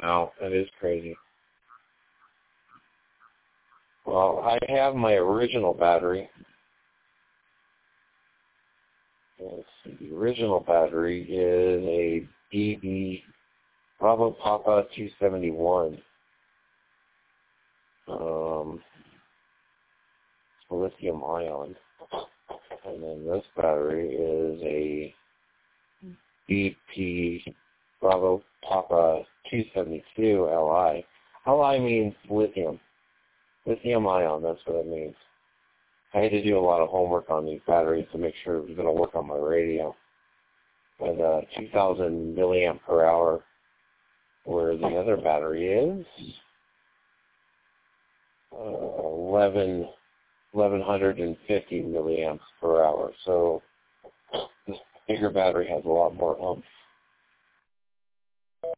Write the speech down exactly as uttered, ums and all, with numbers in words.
Wow, that is crazy. Well, I have my original battery. Let's see, the original battery is a B B Bravo Papa two seventy-one. Um, lithium ion. And then this battery is a B P Bravo Papa two seventy-two L I. L I means lithium. Lithium ion, that's what it means. I had to do a lot of homework on these batteries to make sure it was going to work on my radio. With uh, two thousand milliamp per hour, where the other battery is uh, eleven, eleven fifty milliamps per hour. So this bigger battery has a lot more oomph.